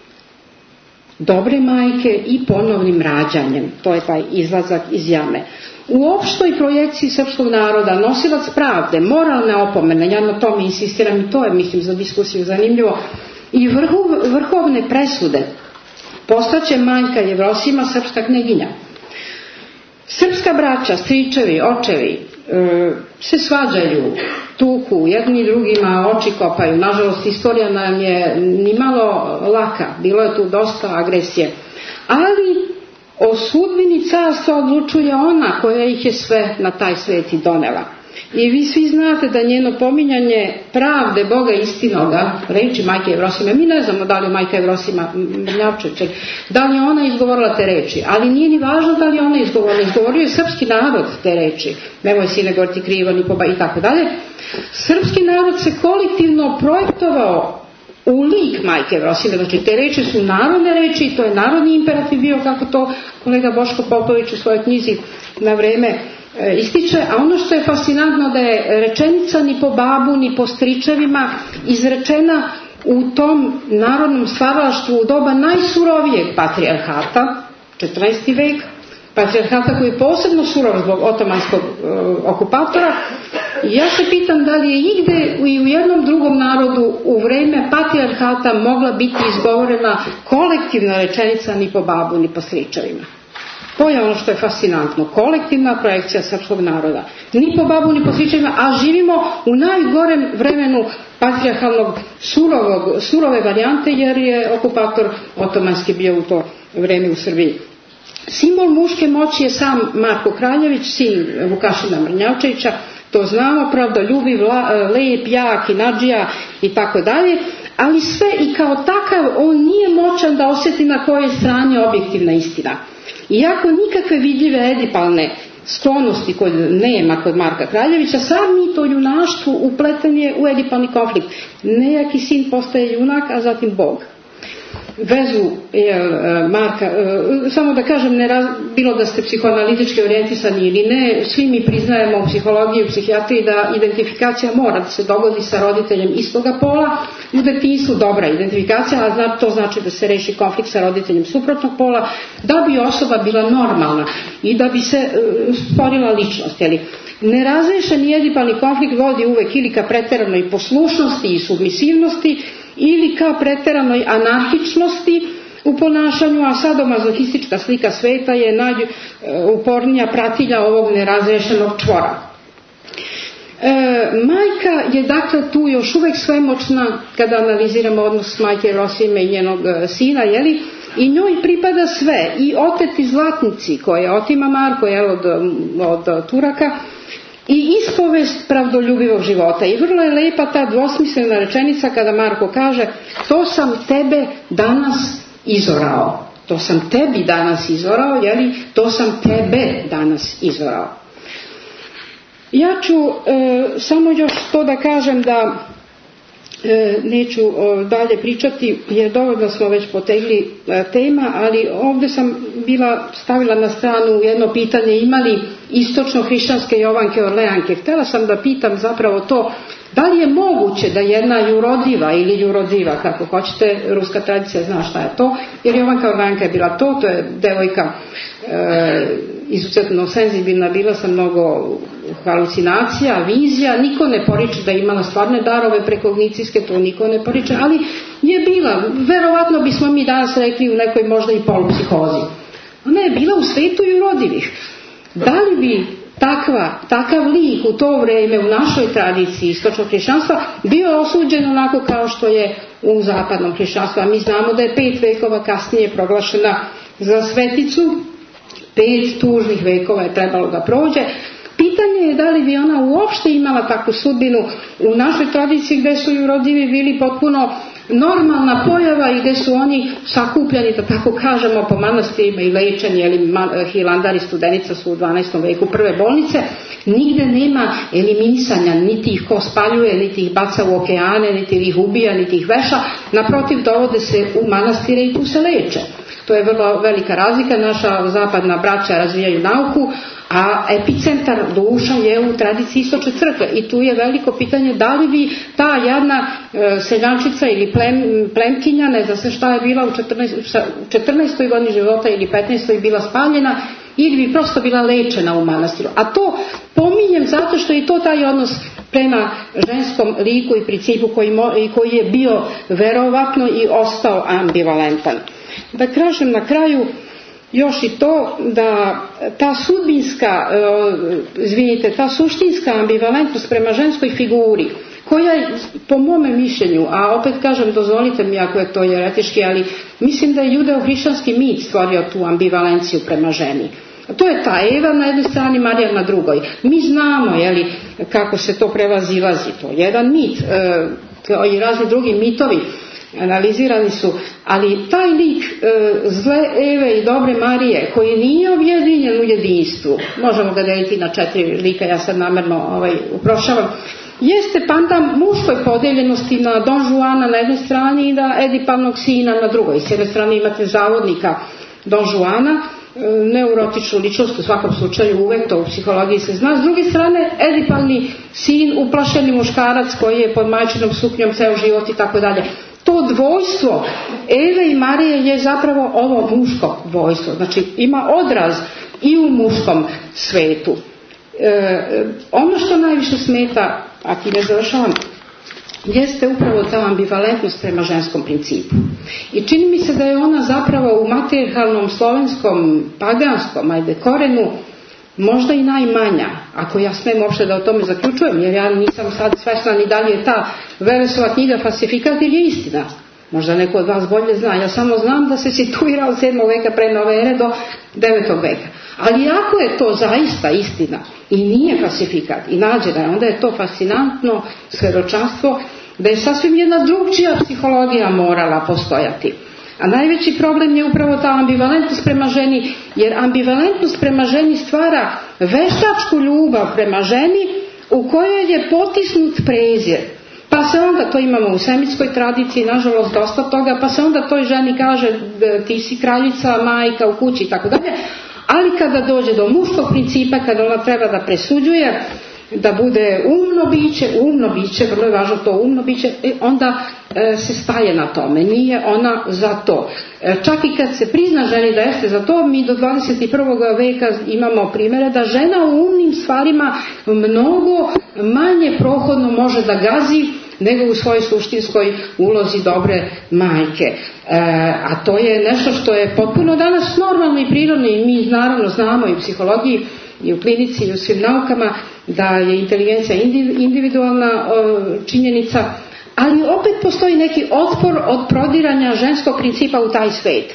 dobre majke i ponovnim rađanjem. To je taj izlazak iz jame. U opštoj projekciji srpskog naroda nosilac pravde, moralne opomene, ja na tome insistiram i to je, mislim, za diskusiju zanimljivo, i vrhovne presude postaće majka Jevrosima srpska kneginja. Srpska braća, stričevi, očevi se svađaju, tuku, jedni drugima oči kopaju. Nažalost, istorija nam je nimalo laka, bilo je tu dosta agresije. Ali o sudbini carstva odlučuje ona koja ih je sve na taj svet i donela. I vi svi znate da njeno pominjanje pravde Boga istinoga, reči majke Jevrosime, mi ne znamo da li je majka Jevrosima Mrnjavčević, da li je ona izgovorila te reči, ali nije ni važno da li je ona izgovorila, izgovorio je srpski narod te reči, nemoj sine govoriti krivo ni poba i tako dalje. Srpski narod se kolektivno projektovao u lik majke Jevrosime, znači te reči su narodne reči i to je narodni imperativ bio, kako to kolega Boško Popović u svojoj knjizi na vreme ističe, a ono što je fascinantno da je rečenica ni po babu ni po stričevima izrečena u tom narodnom stvaralaštvu u doba najsurovijeg patrijarhata, 14. vek, patrijarhata koji je posebno surov zbog otomanskog okupatora. Ja se pitam da li je igde i u jednom drugom narodu u vreme patrijarhata mogla biti izgovorena kolektivna rečenica ni po babu ni po stričevima. To je ono što je fascinantno, kolektivna projekcija srpskog naroda. Ni po babu, ni po stričevima, a živimo u najgorem vremenu patrijarhalnog surove varijante, jer je okupator otomanski bio u to vreme u Srbiji. Simbol muške moći je sam Marko Kraljević, sin Vukašina Mrnjavčevića, to znamo, pravdoljubiv, lep, jak, inadžija i tako dalje, ali sve i kao takav on nije moćan da osjeti na kojoj strani je objektivna istina. Iako nikakve vidljive edipalne sklonosti koje nema kod Marka Kraljevića, sam mit o junaštvu upleten je u edipalni konflikt. Nejaki sin postaje junak, a zatim Bog. Vezu Marka, samo da kažem, bilo da ste psihoanalitički orijentisani ili ne, svi mi priznajemo u psihologiji i u psihijatriji da identifikacija mora da se dogodi sa roditeljem istoga pola u detinjstvu, dobra identifikacija, a to znači da se reši konflikt sa roditeljem suprotnog pola, da bi osoba bila normalna i da bi se stvorila ličnost. Nerazrešeni edipalni konflikt vodi uvek ili ka preteranoj poslušnosti i submisivnosti, ili ka preteranoj anarhičnosti u ponašanju, a sadomazohistička slika sveta je najupornija pratilja ovog nerazrešenog čvora. Majka je dakle tu još uvek svemoćna kada analiziramo odnos majke Jevrosime i njenog sina, i njoj pripada sve, i oteti zlatnici koje otima Marko od Turaka, i ispovest pravdoljubivog života. I vrlo je lepa ta dvosmislena rečenica kada Marko kaže: to sam tebe danas izorao. To sam tebi danas izorao, to sam tebe danas izorao. Ja ću samo još to da kažem da neću dalje pričati jer dovoljno smo već potegli tema, ali ovdje sam stavila na stranu jedno pitanje: imali istočno-hrišćanske Jovanke Orleanke? Htjela sam da pitam zapravo to, da li je moguće da jedna jurodiva ili jurodiva, kako hoćete, ruska tradicija zna šta je to, jer Jovanka Orleanka je bila to je devojka izuzetno senzibilna, bila sa mnogo halucinacija, vizija, niko ne poriče da je imala stvarne darove prekognicijske, to niko ne poriče, ali je bila, verovatno bismo mi danas rekli u nekoj možda i polupsihozi. Ona je bila u svetu jurodivih. Da li bi takav lik u to vreme u našoj tradiciji istočnog hrišćanstva bio osuđen onako kao što je u zapadnom hrišćanstvu? A mi znamo da je 5 vekova kasnije proglašena za sveticu, 5 tužnih vekova je trebalo da prođe. Pitanje je da li bi ona uopšte imala takvu sudbinu u našoj tradiciji gde su jurodivi bili potpuno normalna pojava i gde su oni sakupljani, da tako kažemo, po manastirima i lečeni, Hilandari Studenica su u 12. veku prve bolnice. Nigde nema eliminisanja, niti ih ko spaljuje, niti ih baca u okeane, niti ih ubija, niti ih veša. Naprotiv, dovode se u manastire i tu se leče. To je vrlo velika razlika. Naša zapadna braća razvijaju nauku, a epicentar duša je u tradiciji istočne crkve. I tu je veliko pitanje da li bi ta jadna seljančica ili plemkinja, ne zna se šta je bila u 14. godini života ili 15. bila spaljena, ili bi prosto bila lečena u manastiru. A to pominjem zato što je to taj odnos prema ženskom liku i principu koji je bio verovatno i ostao ambivalentan. Da kažem na kraju još i to da ta sudbinska, ta suštinska ambivalentnost prema ženskoj figuri, koja je po mome mišljenju, a opet kažem, dozvolite mi ako je to jeretički, ali mislim da je judeo-hrišćanski mit stvorio tu ambivalenciju prema ženi. To je ta Eva na jednoj strani, Marija na drugoj. Mi znamo kako se to prevazilazi. To je jedan mit, i razni drugi mitovi analizirani su, ali taj lik zle Eve i dobre Marije, koji nije objedinjen u jedinstvu, možemo ga deliti na 4 lika, ja sad namjerno uprošavam, jeste pandan muškoj podeljenosti na Don Juana na jednoj strani i na Edipalnog sina na drugoj. S jedne strane imate zavodnika Don Juana, neurotičnu ličnost u svakom slučaju, uvek to u psihologiji se zna. S druge strane, Edipalni sin, uplašeni muškarac koji je pod majčinom suknjom ceo život i tako dalje. To dvojstvo Eve i Marije je zapravo ovo muško dvojstvo. Znači ima odraz i u muškom svetu. Ono što najviše smeta, a time završavam, jeste upravo ta ambivalentnost prema ženskom principu. I čini mi se da je ona zapravo u matrijarhalnom slovenskom paganskom korenu možda i najmanja, ako ja smem uopšte da o tome zaključujem, jer ja nisam sad svesna ni da li je ta Velesova knjiga falsifikat ili je istina. Možda neko od vas bolje zna. Ja samo znam da se situira od 7. veka pre nove ere do 9. veka. Ali ako je to zaista istina i nije falsifikat i nađena, onda je to fascinantno svedočanstvo da je sasvim jedna drugčija psihologija morala postojati. A najveći problem je upravo ta ambivalentnost prema ženi, jer ambivalentnost prema ženi stvara veštačku ljubav prema ženi u kojoj je potisnut prezir. Pa se onda, to imamo u semitskoj tradiciji, nažalost dosta toga, pa se onda toj ženi kaže ti si kraljica, majka u kući i tako dalje. Ali kada dođe do muškog principa, kada ona treba da presuđuje, da bude umno biće, vrlo je važno to umno biće, onda se staje na tome, nije ona za to. Čak i kad se prizna ženi da jeste za to, mi do 21. veka imamo primjere da žena u umnim stvarima mnogo manje prohodno može da gazi nego u svojoj suštinskoj ulozi dobre majke. A to je nešto što je potpuno danas normalno i prirodno i mi naravno znamo i u psihologiji i u klinici i u svim naukama da je inteligencija individualna činjenica, ali opet postoji neki otpor od prodiranja ženskog principa u taj svet.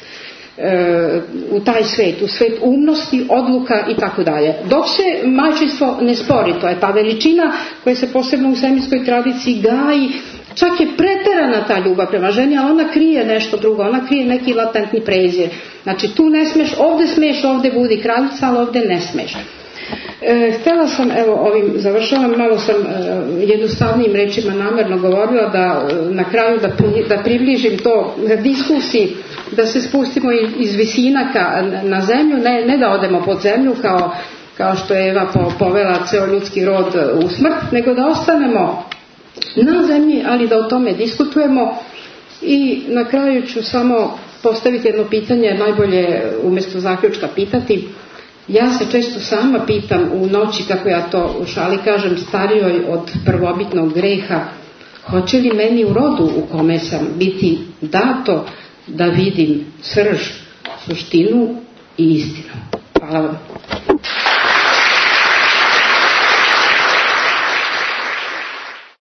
U svet umnosti, odluka i tako dalje. Dok se majčinstvo ne spori, to je ta veličina koja se posebno u semitskoj tradiciji gaji, čak je preterana ta ljubav prema ženi, ali ona krije nešto drugo, ona krije neki latentni prezir. Znači tu ne smeš, ovdje budi kraljica, ali ovdje ne smeš. Htjela sam, ovim završavam, malo sam jednostavnijim rečima namjerno govorila da na kraju da približim to diskusiji, da se spustimo iz visinaka na zemlju, ne da odemo pod zemlju kao što je Eva povela ceo ljudski rod u smrt, nego da ostanemo na zemlji, ali da o tome diskutujemo. I na kraju ću samo postaviti jedno pitanje, najbolje umjesto zaključka pitati. Ja se često sama pitam u noći, kako ja to u šali kažem, starijoj od prvobitnog greha, hoće li meni u rodu u kome sam biti dato da vidim srž, suštinu i istinu. Hvala vam.